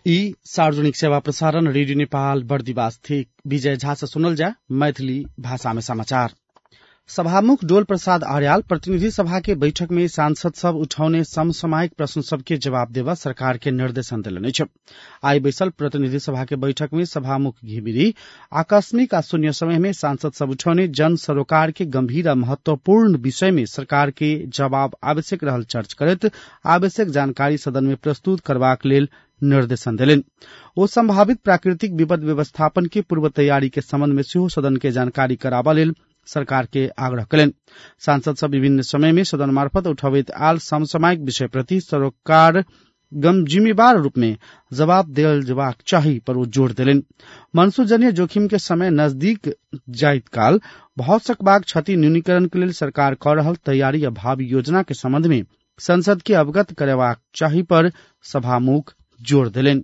ई सार्वजनिक सेवा प्रसारण रेडियो नेपाल बर्दिवास थी विजय झा से सुनल जा मैथिली भाषा में समाचार। सभामुख डोल प्रसाद आर्याल प्रतिनिधि सभा के बैठक में सांसद सब उठौने समसामयिक प्रश्न सबके जवाब देवा सरकार के निर्देशन दिलने छ। आई बैसल प्रतिनिधि सभा के बैठक में सभामुख घिमिरी आकस्मिक आ शून्य समय में सांसद सब उठौने जन सरोकार के गंभीर आ महत्वपूर्ण विषय में सरकार के जवाब आवश्यक रहल चर्च करत आवश्यक जानकारी सदन में प्रस्तुत करबाक लेल निर्देशन दिलेन। ओ संभावित प्राकृतिक विपद व्यवस्थापन के पूर्व तैयारी के संबंध में सेहो सदन के जानकारी कराबा लेल सरकार के आग्रह करेन। सांसद सब विभिन्न समय में सदन मार्फत उठावित आल समसामयिक विषय प्रति सरकार जिम्मेवार रूप में जवाब दिल जवाक चाहिए पर वो जोड़ दिलेन। मनसूजन्य जोखिम के समय नजदीक जाइत काल बहुत सकबाग क्षति न्यूनीकरण के लिए सरकार कर रहल तैयारी या भावी योजना के संबंध में संसद के अवगत करेवाक चाहिए पर सभामुख जोड़ दिलेन।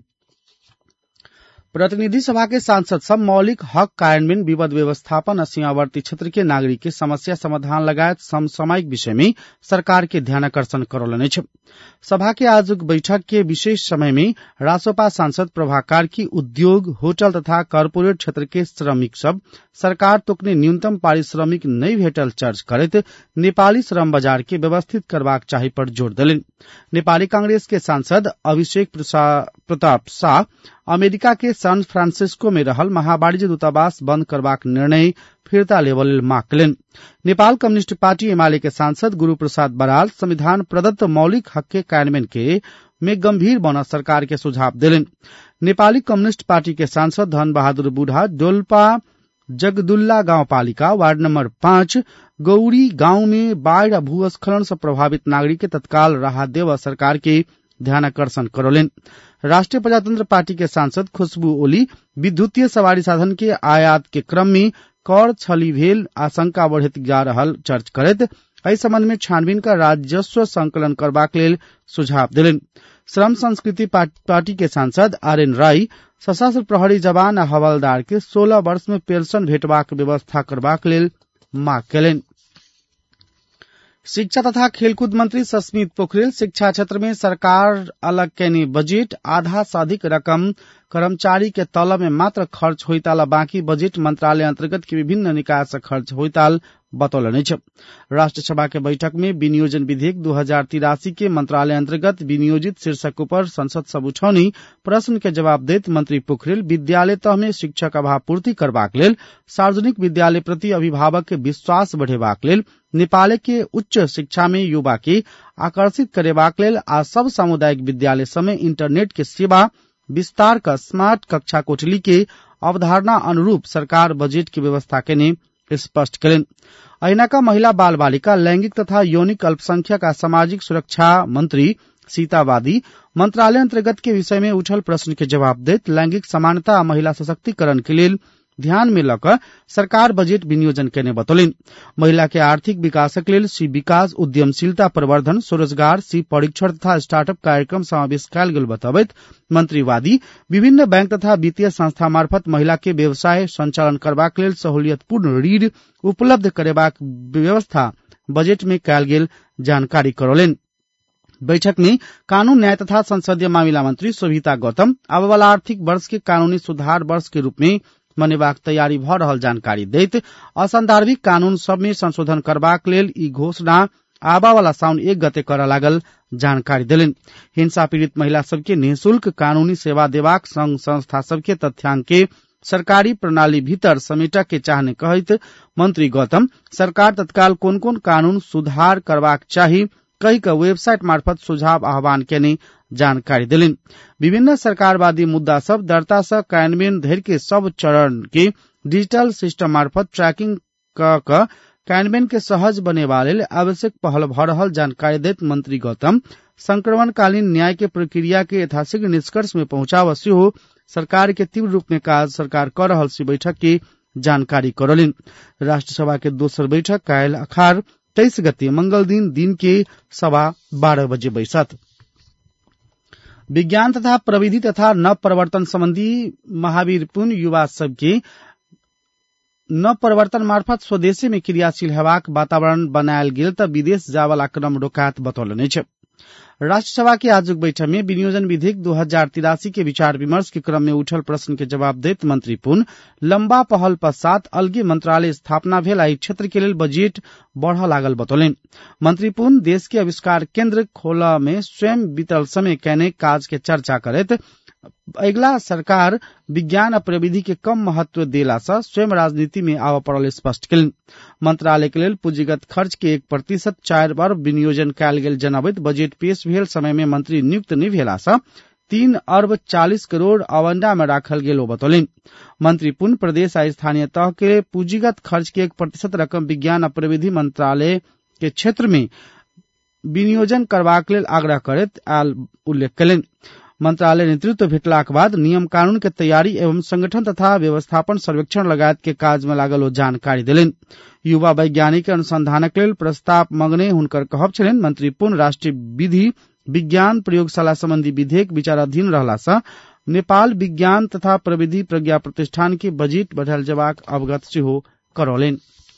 प्रतिनिधि सभा के सांसद सब मौलिक हक कार्यान्वयन विपद व्यवस्थापन और सीमावर्ती क्षेत्र के नागरिक के समस्या समाधान लगायत समसामयिक विषय में सरकार के ध्यानाकर्षण करौलने छ। सभा के आज बैठक के विशेष समय में रासोपा सांसद प्रभा कार्की उद्योग होटल तथा कॉर्पोरेट क्षेत्र के श्रमिक सब सरकार तोकने न्यूनतम पारिश्रमिक नहीं भेटल चर्च करत नेपाली श्रम बाजार के व्यवस्थित करबाक चाही पर जोड़ दिलेन। नेपाली कांग्रेस के सांसद अभिषेक प्रताप शाह अमेरिका के सैन फ्रांसिस्को में रहल महावाणिज्य दूतावास बंद करबाक निर्णय फिरता लेवल मांग करेन। नेपाल कम्युनिस्ट पार्टी एमाले के सांसद गुरु प्रसाद बराल संविधान प्रदत्त मौलिक हक के कार्यान्वयन के में गंभीर बना सरकार के सुझाव दिलेन। नेपाली कम्युनिस्ट पार्टी के सांसद धन बहादुर बुढ़ा डोल्पा जगदुल्ला गाउँपालिका वार्ड नंबर 5 गौरी गांव में बाढ़ और भूस्खलन से प्रभावित नागरिक के तत्काल राहत देवा सरकार के ध्यानाकर्षण करोलेन। राष्ट्रीय प्रजातंत्र पार्टी के सांसद खुशबू ओली विद्युतीय सवारी साधन के आयात के क्रम में कर छली भेल आशंका बढ़त जा रहल चर्च करत एहि संबंध में छानबीन का राजस्व संकलन करबाक लेल सुझाव दिलेन। श्रम संस्कृति पार्टी के सांसद आरएन राय सशस्त्र प्रहरी जवान आ हवलदार के 16 वर्ष में पेंशन भेटबाक व्यवस्था करबाक लेल मांग केलेन। शिक्षा तथा खेलकूद मंत्री सस्मित पोखरेल शिक्षा क्षेत्र में सरकार अलग कैनी बजट आधा से अधिक रकम कर्मचारी के तलब में मात्र खर्च होइताल बाकी बजट मंत्रालय अंतर्गत के विभिन्न निकाय से खर्च होइताल बतौलने छ। राष्ट्र सभा के बैठक में विनियोजन विधेयक 2083 के मंत्रालय अंतर्गत विनियोजित शीर्षक पर संसद सब उठौनी प्रश्न के जवाब देत मंत्री पोखरेल विद्यालय तह में शिक्षक अभाव पूर्ति करबाक लेल सार्वजनिक विद्यालय प्रति अभिभावक के विश्वास बढ़ेबाक लेल नेपाल के उच्च शिक्षा में युवा के आकर्षित करेबाक लेल आ सब सामुदायिक विद्यालय समय इंटरनेट के सेवा विस्तार का स्मार्ट कक्षा कोठली के अवधारणा अनुरूप सरकार बजट की व्यवस्था केने स्पष्ट करें। अहिनाका महिला बाल बालिका लैंगिक तथा यौनिक अल्पसंख्यक आ सामाजिक सुरक्षा मंत्री सीतावादी मंत्रालय अंतर्गत के विषय में उठल प्रश्न के जवाब देत लैंगिक समानता आ महिला सशक्तिकरण के लिए ध्यान में लकर सरकार बजट विनियोजन केने बतौलिन। महिला के आर्थिक विकासक लेल सी विकास उद्यमशीलता प्रवर्धन स्वरोजगार सी परीक्षण तथा स्टार्टअप कार्यक्रम समावेश कयल गेल बताबैत मंत्रीवादी विभिन्न बैंक तथा वित्तीय संस्था मार्फत महिला के व्यवसाय संचालन करबाक लेल सहूलियतपूर्ण ऋण उपलब्ध करेबाक व्यवस्था बजट में कयल गेल जानकारी करौलेन। बैठक में कानून न्याय तथा संसदीय मामिला मंत्री शोभिता गौतम आबय वाला आर्थिक वर्ष के कानूनी सुधार वर्ष के रूप में मनेबाक तैयारी भ रहल जानकारी दैत असंदर्भिक कानून सब में संशोधन करबाक लेल ई घोषणा आबा वाला साउन 1 गते कर लागल जानकारी दिलेन। हिंसा पीड़ित महिला सबके निःशुल्क कानूनी सेवा देबाक संघ संस्था सबके तथ्यांक के सरकारी प्रणाली भीतर समेटक के चाहने कहत मंत्री गौतम सरकार तत्काल कोन कोन कानून सुधार करबाक चाही कई का वेबसाइट मार्फत सुझाव आह्वान केने जानकारी दिलेन। विभिन्न सरकारवादी मुद्दा सब दर्ता से कार्यान्वयन धरि के सब चरण के डिजिटल सिस्टम मार्फत ट्रैकिंग क कार्यान्वयन के सहज बनेबा लेल आवश्यक पहल भ रहल जानकारी देत मंत्री गौतम संक्रमणकालीन न्याय के प्रक्रिया के यथाशीघ्र निष्कर्ष में पहुंचावा सेहो सरकार के तीव्र रूप में काज सरकार कर रहल सी बैठक की जानकारी करौलिन। राष्ट्र सभा के दोसर बैठक कायल अखार 23 गते मंगल दिन के 12:15 बजे बैसत। विज्ञान तथा प्रविधि तथा नव प्रवर्तन संबंधी महावीरपूर्ण युवा सबके नव प्रवर्तन मार्फत स्वदेशी में क्रियाशील हेबाक वातावरण बनायल गेल त विदेश जावला क्रम रोकात बतौलने छ। राष्ट्रसभा के आजुक बैठक में विनियोजन विधेयक 2083 के विचार विमर्श के क्रम में उठल प्रश्न के जवाब देत मंत्री पुन लंबा पहल पश्चात अलगे मंत्रालय स्थापना भेल आ क्षेत्र के लेल बजट बढ़ लागल बतौलन। मंत्री पुन देश के आविष्कार केंद्र खोला में स्वयं बीतल समय कैने काज के चर्चा करत अगला सरकार विज्ञान आ प्रविधि के कम महत्व देला से स्वयं राजनीति में आव पड़ल स्पष्ट कलन। मंत्रालय के लेल पूंजीगत खर्च के 1% 4 अरब विनियोजन कयल गेल जनबैत बजट पेश भेल समय में मंत्री नियुक्त नहीं भेला से 3 अरब 40 करोड़ आवंडा में राखल गेल बतौलन। मंत्री पुन प्रदेश आ स्थानीय तह के पूंजीगत खर्च के 1% रकम विज्ञान आ प्रविधि मंत्रालय के क्षेत्र में विनियोजन करबाक लेल आग्रह करैत आयल उल्लेख कयलनि। मंत्रालय नेतृत्व भेटलाक बाद नियम कानून के तैयारी एवं संगठन तथा व्यवस्थापन सर्वेक्षण लगायत के काज में लागल ओ जानकारी देलनि। युवा वैज्ञानिक अनुसंधानक लेल प्रस्ताव मंगने हुनकर कहब छलनि। मंत्री पुन राष्ट्रीय विधि विज्ञान प्रयोगशाला संबंधी विधेयक विचाराधीन रहला से नेपाल विज्ञान तथा प्रविधि प्रज्ञा प्रतिष्ठान के बजट बढ़ायल जबाक अवगत सेहो करौलनि।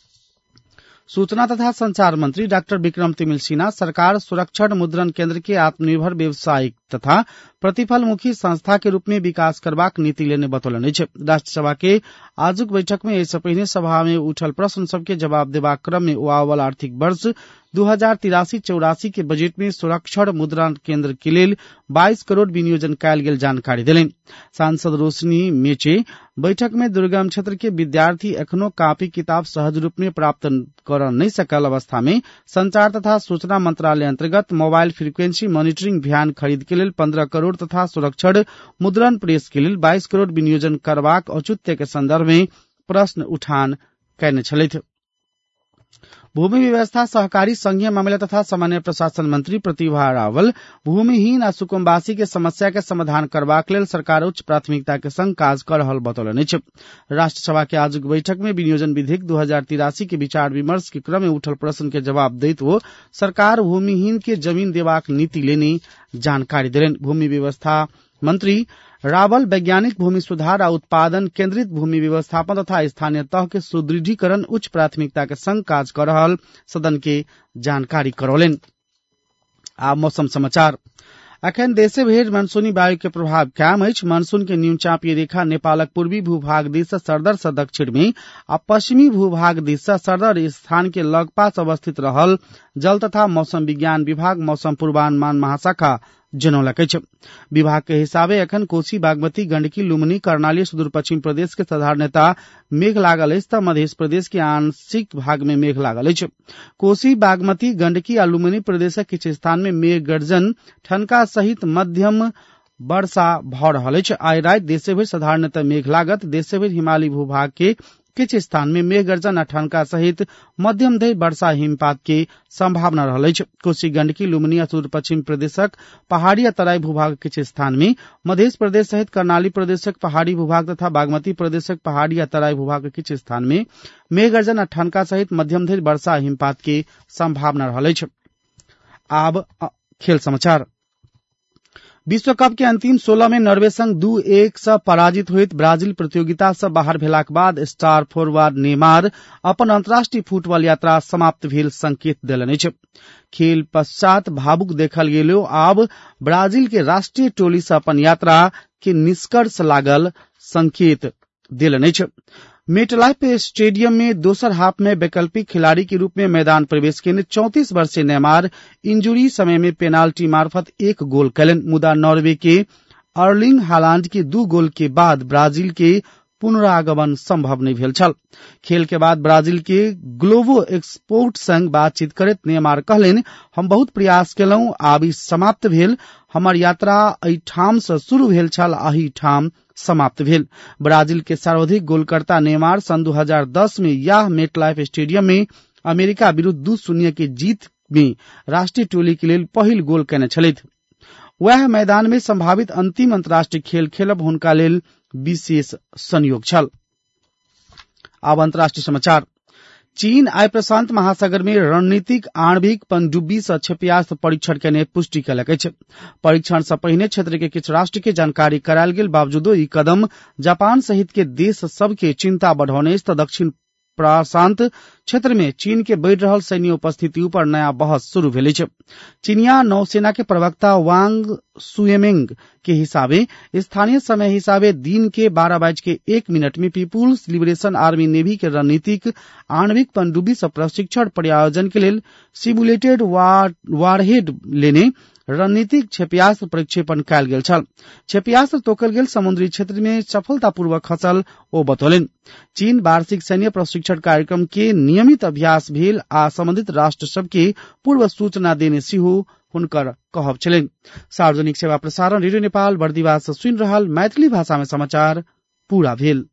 सूचना तथा संचार मंत्री डॉक्टर विक्रम तिमिल सिन्हा सरकार सुरक्षण मुद्रण केंद्र के आत्मनिर्भर व्यवसायिक तथा प्रतिफलमुखी संस्था के रूप में विकास करबाक नीति लेने बतौलन अछि। राष्ट्रसभा के आजुक बैठक में एहि पहिने सभा में उठल प्रश्न सबके जवाब देबाक क्रम में आवल आर्थिक वर्ष 2083-84 के बजट में सुरक्षण मुद्रण केंद्र के लेल 22 करोड़ विनियोजन कयल गेल जानकारी देलनि। सांसद रोशनी मेचे बैठक में दुर्गम क्षेत्र के विद्यार्थी एखनो कापी किताब सहज रूप में प्राप्त कर नहीं सकल अवस्था में संचार तथा सूचना मंत्रालय अंतर्गत मोबाइल फ्रीक्वेंसी मॉनिटरिंग भ्यान खरीद के लेल 15 करोड़ तथा सुरक्षण मुद्रण प्रेस के लेल 22 करोड़ विनियोजन करबाक औचित्य के संदर्भ में प्रश्न उठान कयने छलथि। भूमि व्यवस्था सहकारी संघीय मामला तथा सामान्य प्रशासन मंत्री प्रतिभा रावल भूमिहीन आ सुकुम्बासी के समस्या के समाधान करबाक लेल सरकार उच्च प्राथमिकता के संग काज कर रहल बतौलन अछि। राष्ट्रसभा के आजुक बैठक में विनियोजन विधेयक 2083 के विचार विमर्श के क्रम में उठल प्रश्न के जवाब दैत वो सरकार भूमिहीन के जमीन देबाक नीति लेने जानकारी देलनि। भूमि व्यवस्था मंत्री रावल वैज्ञानिक भूमि सुधार आ उत्पादन केंद्रित भूमि व्यवस्थापन तथा स्थानीय तह के सुदृढ़ीकरण उच्च प्राथमिकता के संग काज कर रहल सदन के जानकारी करौलनि। आ मौसम समाचार अखन देशे भरि मानसूनी वायु के प्रभाव कायम अछि। मानसून के न्यूनचापीय रेखा नेपालक पूर्वी भूभाग दिस से सरदर से दक्षिण में आ पश्चिमी भूभाग दिस से सरदर स्थान के लगपास अवस्थित रहल जल तथा मौसम विज्ञान विभाग मौसम पूर्वानुमान महाशाखा जनौलक अछि। विभाग के हिसाबे एखन कोसी बागमती गंडकी लुम्बिनी कर्णाली सुदूर पश्चिम प्रदेश के साधारणतः मेघ लागल अछि त मध्य प्रदेश के आंशिक भाग में मेघ लागल अछि। कोसी बागमती गंडकी आ लुम्बिनी प्रदेशक किछु स्थान में मेघ गर्जन ठनका सहित मध्यम वर्षा भ रहल अछि। आइ राति देशभरि साधारणतः मेघ लागत। देशभरि हिमालयी भूभाग के किछु स्थान में मेघ गर्जन आ ठनका सहित मध्यम धरि वर्षा हिमपात के संभावना रहल अछि। कोसी गंडकी लुम्बिनी आ सुदूर पश्चिम प्रदेशक पहाड़ी आ तराई भूभाग किछु स्थान में, मध्य प्रदेश सहित कर्णाली प्रदेशक पहाड़ी भूभाग तथा बागमती प्रदेशक पहाड़ी आ तराई भूभाग के किछु स्थान में मेघ गर्जन आ ठनका सहित मध्यम धरि वर्षा हिमपात के संभावना रहल अछि। आब खेल समाचार। विश्व कप के अंतिम 16 में नॉर्वे संग 2-1 से पराजित होइत ब्राजील प्रतियोगिता से बाहर भेलाक बाद स्टार फॉरवर्ड नेमार अपन अंतर्राष्ट्रीय फुटबॉल यात्रा समाप्त भेल संकेत देलनि अछि। खेल पश्चात भावुक देखल गेलो आब ब्राजील के राष्ट्रीय टोली से अपन यात्रा के निष्कर्ष लागल संकेत देलनि अछि। मेटलाइफ स्टेडियम में दोसर हाफ में वैकल्पिक खिलाड़ी के रूप में मैदान प्रवेश केने 34 वर्षीय नेमार इंजुरी समय में पेनाल्टी मार्फत 1 गोल कयलनि। मुदा नॉर्वे के अर्लिंग हालांड के 2 गोल के बाद ब्राजील के पुनरागमन संभव नहीं भेल छल। खेल के बाद ब्राजील के ग्लोबो एक्सपोर्ट संग बातचीत करैत नेमार कहलनि, हम बहुत प्रयास केलहुं, आब ई समाप्त भेल। हमर यात्रा एहि ठाम से शुरू भेल छल, एहि ठाम समाप्त भेल। ब्राजील के सर्वाधिक गोलकर्ता नेमार सन 2010 में यह मेटलाइफ स्टेडियम में अमेरिका विरुद्ध 2-0 के जीत में राष्ट्रीय टोली के लेल पहिल गोल कयने छलथि। वह मैदान में संभावित अंतिम अंतर्राष्ट्रीय खेल खेलब हुनका लेल विशेष संयोग छल। आब अंतर्राष्ट्रीय समाचार। चीन आइ प्रशांत महासागर में रणनीतिक आणविक पनडुब्बी से क्षेपणास्त्र परीक्षण केने पुष्टि कयलक अछि। परीक्षण से पहिने क्षेत्र के किछु राष्ट्र के जानकारी करायल गेल बावजूदो ई कदम जापान सहित के देश सब के चिंता बढ़ौने अछि त दक्षिण प्रशांत क्षेत्र में चीन के बढ़ रहल सैन्य उपस्थिति ऊपर नया बहस शुरू भेल अछि। चीनिया नौसेना के प्रवक्ता वांग सुएमिंग के हिसाबे स्थानीय समय हिसाबे दिन के 12:01 में पीपुल्स लिबरेशन आर्मी नेवी के रणनीतिक आणविक पनडुब्बी से प्रशिक्षण पर्यायोजन के लेल सिमुलेटेड वारहेड लेने रणनीतिक क्षेपयास्त्र प्रक्षेपण कयल गेल छल। क्षेपयास्त्र तोकल गेल समुद्री क्षेत्र में सफलतापूर्वक खसल ओ बतौलनि। चीन वार्षिक सैन्य प्रशिक्षण कार्यक्रम के नियमित अभ्यास भेल आ संबंधित राष्ट्र सबके पूर्व सूचना देने सेहो हुनकर कहब छलनि। सार्वजनिक सेवा प्रसारण रेडियो नेपाल बर्दिवास से सुनि रहल मैथिली भाषा में समाचार पूरा भेल।